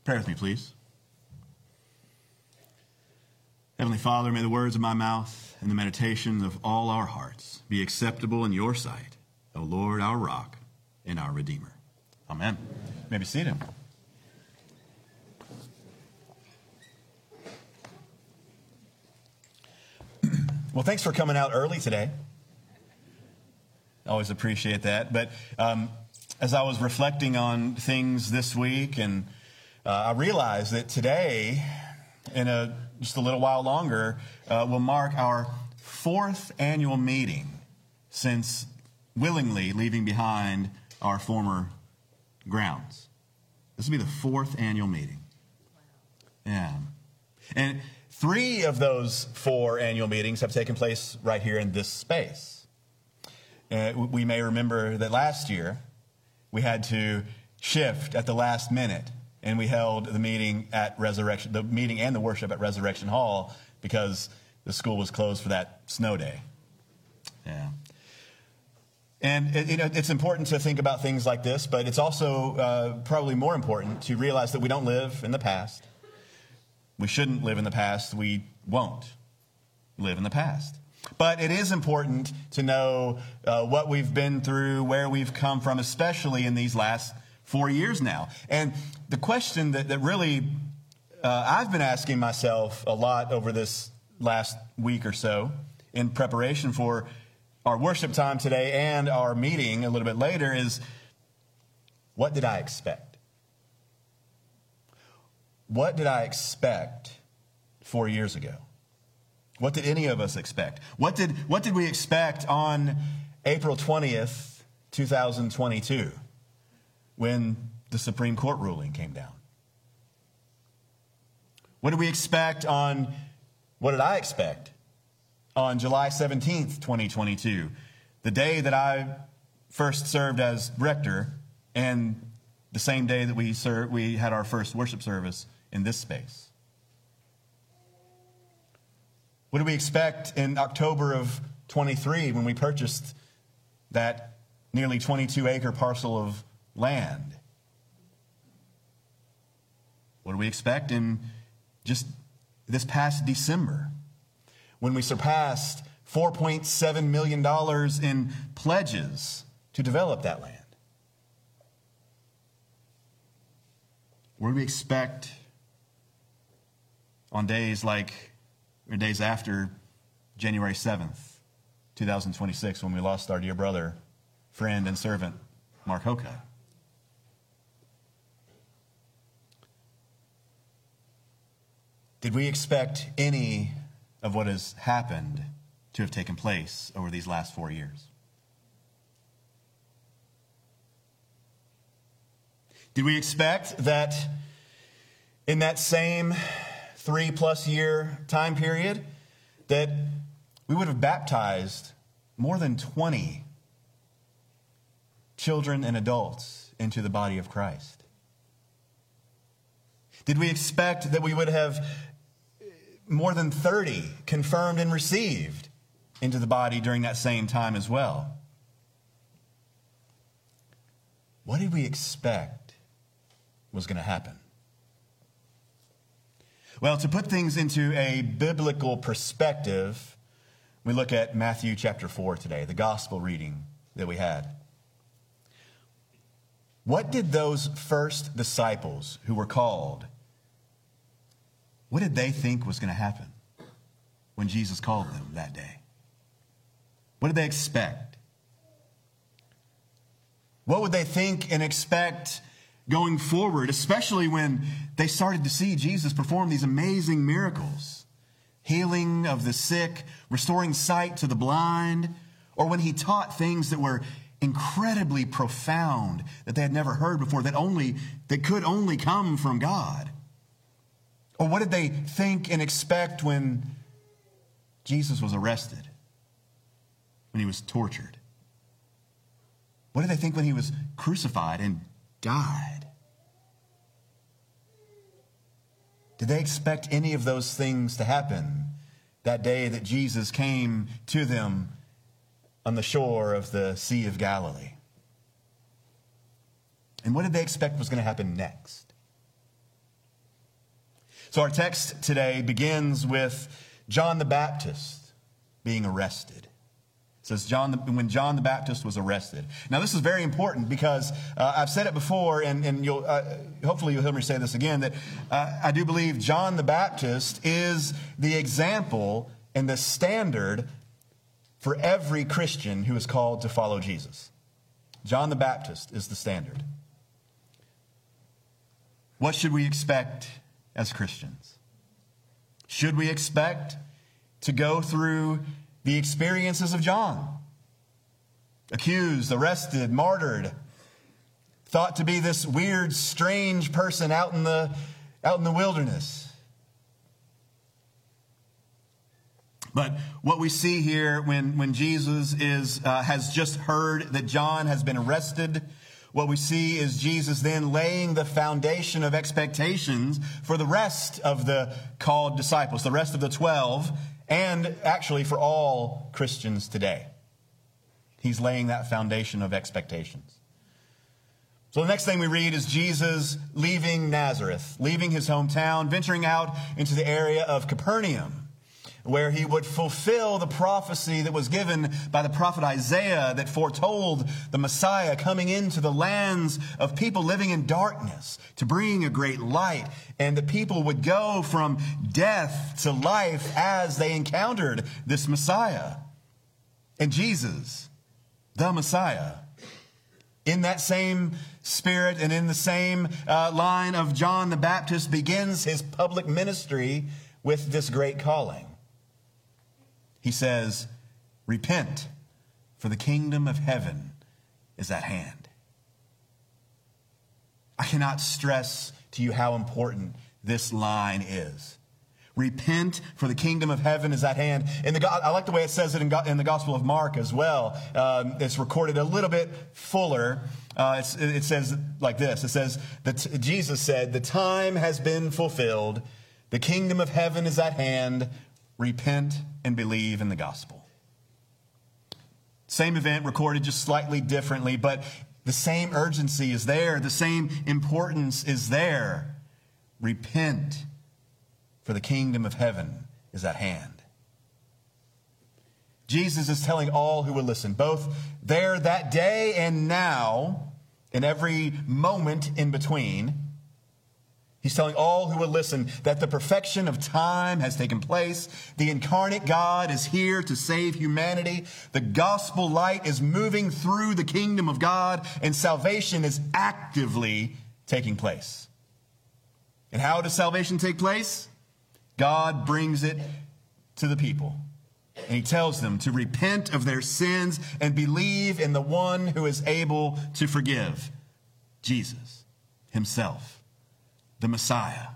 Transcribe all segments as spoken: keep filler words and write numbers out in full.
Pray with me, please. Heavenly Father, may the words of my mouth and the meditations of all our hearts be acceptable in your sight, O Lord, our rock and our Redeemer. Amen. You may be seated. Well, thanks for coming out early today. Always appreciate that. But um, as I was reflecting on things this week, and uh, I realized that today, in a just a little while longer, uh, will mark our fourth annual meeting since willingly leaving behind our former grounds. This will be the fourth annual meeting. Yeah. And three of those four annual meetings have taken place right here in this space. Uh, we may remember that last year we had to shift at the last minute, and we held the meeting at Resurrection, the meeting and the worship at Resurrection Hall because the school was closed for that snow day. Yeah. And it, you know, it's important to think about things like this, but it's also uh, probably more important to realize that we don't live in the past. We shouldn't live in the past. We won't live in the past. But it is important to know uh, what we've been through, where we've come from, especially in these last four years now. And the question that, that really uh, I've been asking myself a lot over this last week or so in preparation for our worship time today and our meeting a little bit later is, what did I expect? What did I expect four years ago? What did any of us expect? What did what did we expect on April twentieth, twenty twenty-two, when the Supreme Court ruling came down? What did we expect on, what did I expect on July seventeenth, twenty twenty-two, the day that I first served as rector and the same day that we served, we had our first worship service in this space? What did we expect in October of twenty-three when we purchased that nearly twenty-two acre parcel of land? What do we expect in just this past December when we surpassed four point seven million dollars in pledges to develop that land? What do we expect on days like, or days after January seventh, twenty twenty-six, when we lost our dear brother, friend, and servant, Mark Hoka? Did we expect any of what has happened to have taken place over these last four years? Did we expect that in that same three plus year time period that we would have baptized more than twenty children and adults into the body of Christ? Did we expect that we would have more than thirty confirmed and received into the body during that same time as well? What did we expect was going to happen? Well, to put things into a biblical perspective, we look at Matthew chapter four today, the gospel reading that we had. What did those first disciples who were called, what did they think was going to happen when Jesus called them that day? What did they expect? What would they think and expect going forward, especially when they started to see Jesus perform these amazing miracles, healing of the sick, restoring sight to the blind, or when he taught things that were incredibly profound that they had never heard before, that only that could only come from God? Or what did they think and expect when Jesus was arrested, when he was tortured? What did they think when he was crucified and died? Did they expect any of those things to happen that day that Jesus came to them on the shore of the Sea of Galilee? And what did they expect was going to happen next? So our text today begins with John the Baptist being arrested. It says John the, when John the Baptist was arrested. Now this is very important because uh, I've said it before, and, and you'll uh, hopefully you'll hear me say this again, that uh, I do believe John the Baptist is the example and the standard for every Christian who is called to follow Jesus. John the Baptist is the standard. What should we expect as Christians? Should we expect to go through the experiences of John? Accused, arrested, martyred, thought to be this weird, strange person out in the, out in the wilderness. But what we see here when, when Jesus is, uh, has just heard that John has been arrested, what we see is Jesus then laying the foundation of expectations for the rest of the called disciples, the rest of the twelve, and actually for all Christians today. He's laying that foundation of expectations. So the next thing we read is Jesus leaving Nazareth, leaving his hometown, venturing out into the area of Capernaum, where he would fulfill the prophecy that was given by the prophet Isaiah that foretold the Messiah coming into the lands of people living in darkness to bring a great light. And the people would go from death to life as they encountered this Messiah. And Jesus, the Messiah, in that same spirit and in the same uh, line of John the Baptist, begins his public ministry with this great calling. He says, repent, for the kingdom of heaven is at hand. I cannot stress to you how important this line is. Repent, for the kingdom of heaven is at hand. In the, I like the way it says it in, in the Gospel of Mark as well. Um, it's recorded a little bit fuller. Uh, it's, it says like this. It says that Jesus said, the time has been fulfilled. The kingdom of heaven is at hand. Repent and believe in the gospel. Same event recorded just slightly differently, but the same urgency is there. The same importance is there. Repent, for the kingdom of heaven is at hand. Jesus is telling all who will listen, both there that day and now, in every moment in between. He's telling all who will listen that the perfection of time has taken place. The incarnate God is here to save humanity. The gospel light is moving through the kingdom of God, and salvation is actively taking place. And how does salvation take place? God brings it to the people. And he tells them to repent of their sins and believe in the one who is able to forgive, Jesus himself. The Messiah.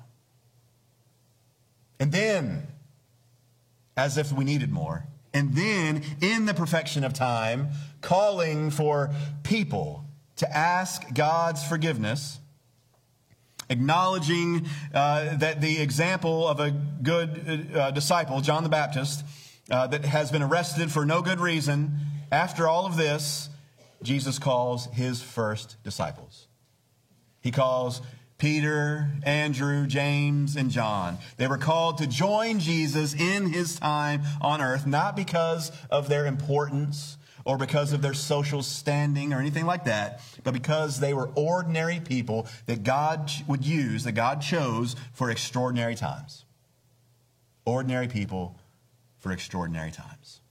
And then, as if we needed more, and then in the perfection of time, calling for people to ask God's forgiveness, acknowledging uh, that the example of a good uh, disciple, John the Baptist, uh, that has been arrested for no good reason, after all of this, Jesus calls his first disciples. He calls Peter, Andrew, James, and John. They were called to join Jesus in his time on earth, not because of their importance or because of their social standing or anything like that, but because they were ordinary people that God would use, that God chose for extraordinary times. Ordinary people for extraordinary times.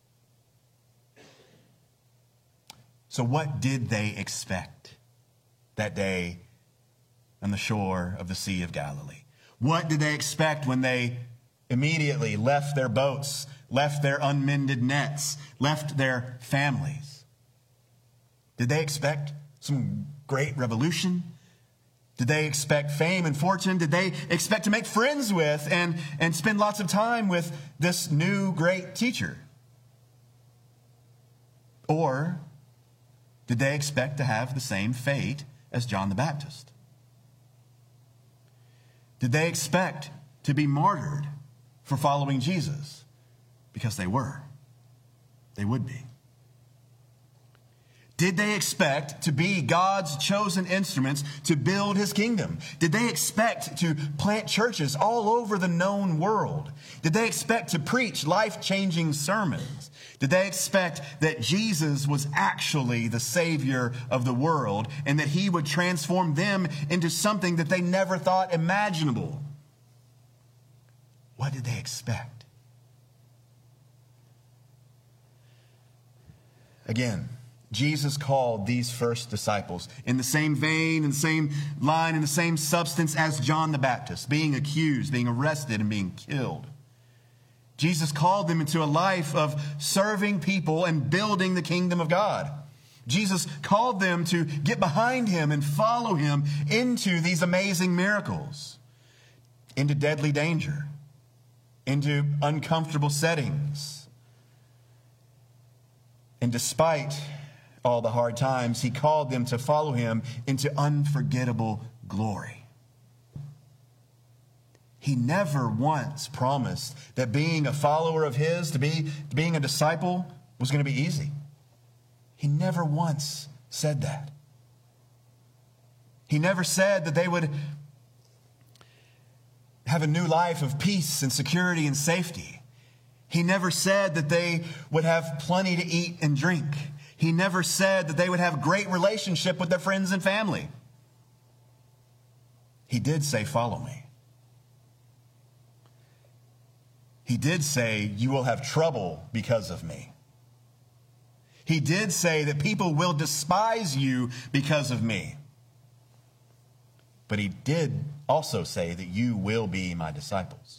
So what did they expect that day on the shore of the Sea of Galilee? What did they expect when they immediately left their boats, left their unmended nets, left their families? Did they expect some great revolution? Did they expect fame and fortune? Did they expect to make friends with and, and spend lots of time with this new great teacher? Or did they expect to have the same fate as John the Baptist? Did they expect to be martyred for following Jesus? Because they were. They would be. Did they expect to be God's chosen instruments to build his kingdom? Did they expect to plant churches all over the known world? Did they expect to preach life-changing sermons? Did they expect that Jesus was actually the Savior of the world and that he would transform them into something that they never thought imaginable? What did they expect? Again, Jesus called these first disciples in the same vein, in the same line, in the same substance as John the Baptist, being accused, being arrested, and being killed. Jesus called them into a life of serving people and building the kingdom of God. Jesus called them to get behind him and follow him into these amazing miracles, into deadly danger, into uncomfortable settings. And despite all the hard times, he called them to follow him into unforgettable glory. He never once promised that being a follower of his, to be being a disciple, was going to be easy. He never once said that. He never said that they would have a new life of peace and security and safety. He never said that they would have plenty to eat and drink. He never said that they would have a great relationship with their friends and family. He did say, follow me. He did say, you will have trouble because of me. He did say that people will despise you because of me. But he did also say that you will be my disciples.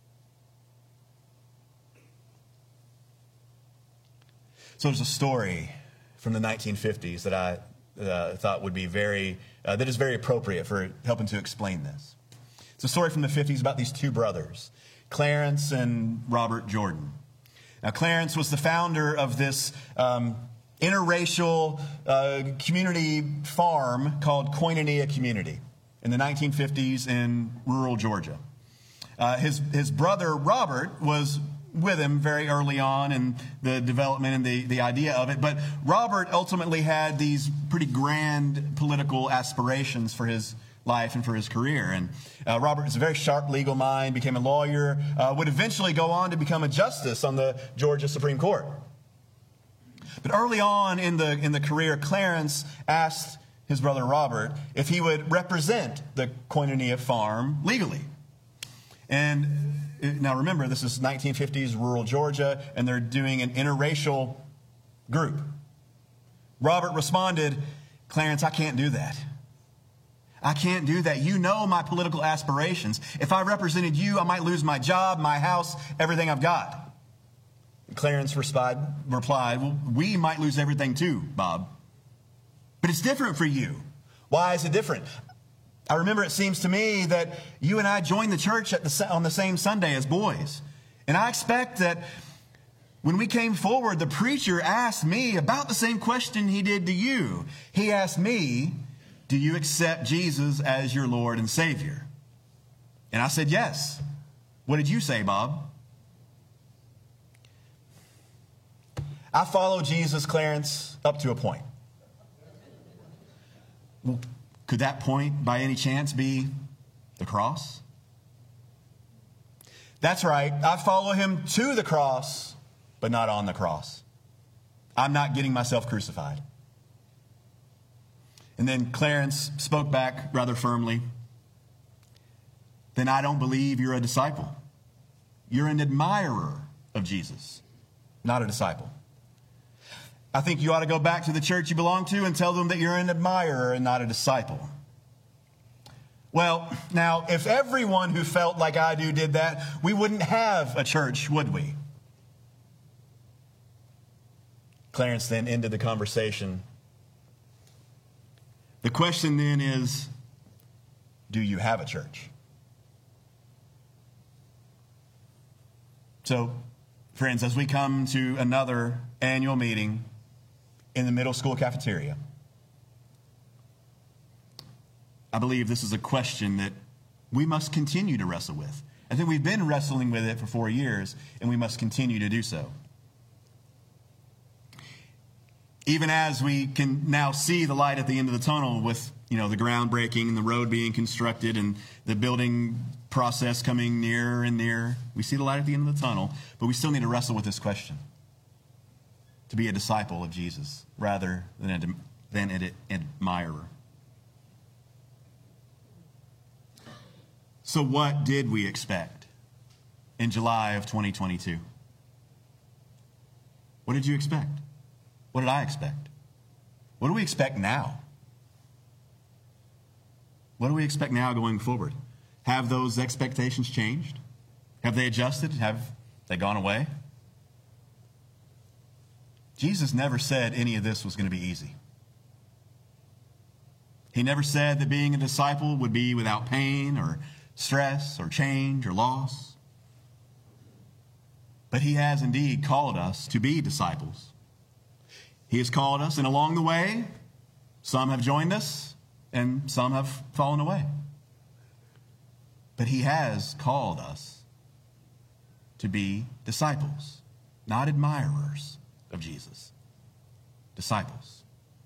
So there's a story from the nineteen fifties that I uh, thought would be very, uh, that is very appropriate for helping to explain this. It's a story from the fifties about these two brothers, Clarence and Robert Jordan. Now, Clarence was the founder of this um, interracial uh, community farm called Koinonia Community in the nineteen fifties in rural Georgia. Uh, his, his brother, Robert, was with him very early on in the development and the, the idea of it. But Robert ultimately had these pretty grand political aspirations for his life and for his career. And uh, Robert was a very sharp legal mind, became a lawyer, uh, would eventually go on to become a justice on the Georgia Supreme Court. But early on in the, in the career, Clarence asked his brother Robert if he would represent the Koinonia farm legally. And now remember, this is nineteen fifties rural Georgia, and they're doing an interracial group. Robert responded, Clarence, I can't do that. I can't do that. You know my political aspirations. If I represented you, I might lose my job, my house, everything I've got. Clarence replied, replied, well, we might lose everything too, Bob. But it's different for you. Why is it different? I remember it seems to me that you and I joined the church at the, on the same Sunday as boys. And I expect that when we came forward, the preacher asked me about the same question he did to you. He asked me, do you accept Jesus as your Lord and Savior? And I said, yes. What did you say, Bob? I follow Jesus, Clarence, up to a point. Well, could that point, by any chance, be the cross? That's right. I follow him to the cross, but not on the cross. I'm not getting myself crucified. And then Clarence spoke back rather firmly. Then I don't believe you're a disciple. You're an admirer of Jesus, not a disciple. I think you ought to go back to the church you belong to and tell them that you're an admirer and not a disciple. Well, now, if everyone who felt like I do did that, we wouldn't have a church, would we? Clarence then ended the conversation. The question then is, do you have a church? So, friends, as we come to another annual meeting in the middle school cafeteria, I believe this is a question that we must continue to wrestle with. I think we've been wrestling with it for four years, and we must continue to do so. Even as we can now see the light at the end of the tunnel with, you know, the ground breaking and the road being constructed and the building process coming nearer and nearer, we see the light at the end of the tunnel, but we still need to wrestle with this question. To be a disciple of Jesus rather than, a, than an admirer. So what did we expect in July of twenty twenty-two? What did you expect? What did I expect? What do we expect now? What do we expect now going forward? Have those expectations changed? Have they adjusted? Have they gone away? Jesus never said any of this was going to be easy. He never said that being a disciple would be without pain or stress or change or loss. But he has indeed called us to be disciples. He has called us, and along the way, some have joined us and some have fallen away. But he has called us to be disciples, not admirers of Jesus. Disciples.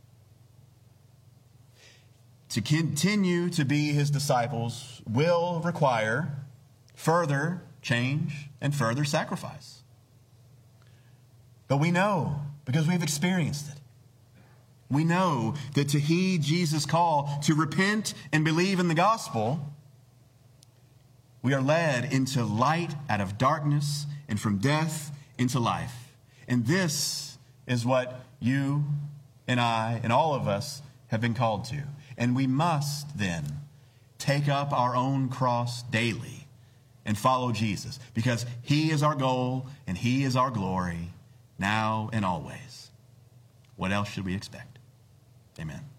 To continue to be his disciples will require further change and further sacrifice. But we know, because we've experienced it, we know that to heed Jesus' call to repent and believe in the gospel, we are led into light out of darkness and from death into life. And this is what you and I and all of us have been called to. And we must then take up our own cross daily and follow Jesus, because he is our goal and he is our glory now and always. What else should we expect? Amen.